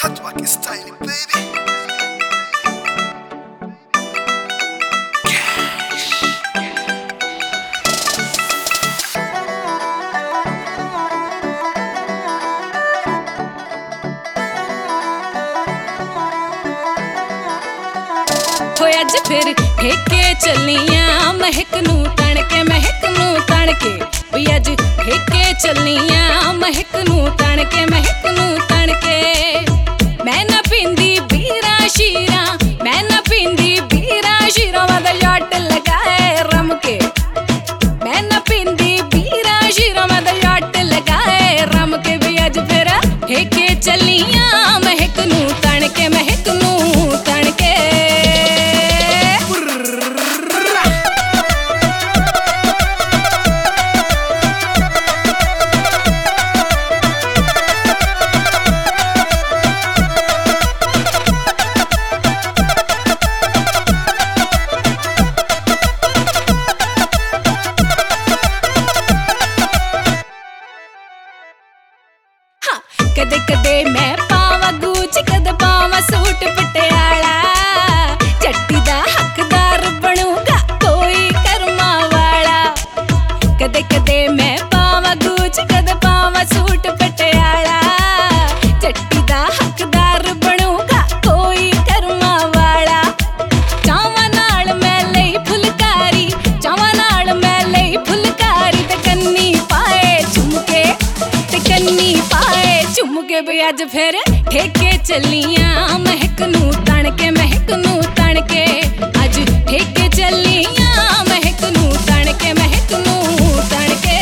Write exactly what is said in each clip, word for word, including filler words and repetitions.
Hardworking style, baby. अज फिर ठेके चलियां महक नू तण के महक नू तण के अज ठेके चलियां महक नू तण के महक नू तण के मैं ना पींदी बीरा शीरा मैं ना पींदी बीरा शीरा वद याट लगाए रम के मैं ना पींदी बीरा शीरा वद याट लगाए रम के भी अज फिर ठेके चलियां महक नू तण के महक नू तण के कदे कदे मैं पावा गूच कद पावा सूट पटियाला चट्टी दा हकदार बनूंगा कोई कर्मा वाला कदे कदे मैं पावा गूच कद पावा सूट पटियाला चट्टी दा हकदार बनूंगा कोई कर्मा वाला चावा नाल मैं लई फुलकारी चावा नाल मैं लई फुलकारी ते कन्नी पाए झुमके ते कन्नी पाए चुमके भी अज फिर ठेके चलियां महक नू तण के महक नू तण के अज ठेके चलियां महक नू तण के महक नू तण के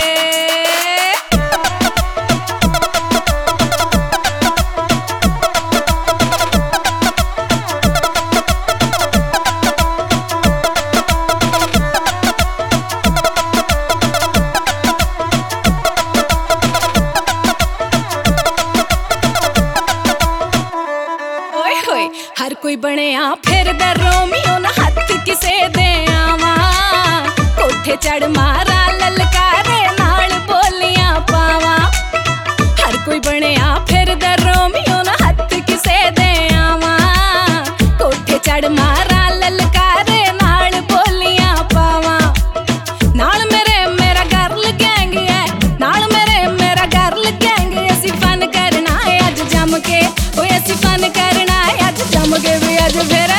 हर कोई बनिया फिर द रोमियो ना हथ किसे दे आवा कोठे चढ़ मारा ललकारे नाल बोलियां पावा हर कोई बनिया फिर द रोमियो ना हथ किसे दे आवा कोठे चढ़ मारा ललकारे नाल बोलियां पावा नाल मेरे मेरा गर्ल गैंग है नाल मेरे मेरा गर्ल गैंग असी फन करना है अज जम के ओए असी फन करना जमके भी अज फिर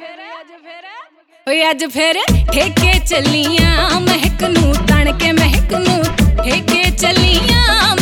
अज फिर ठेके चलियां महक नू तण के महक नू ठेके चलियां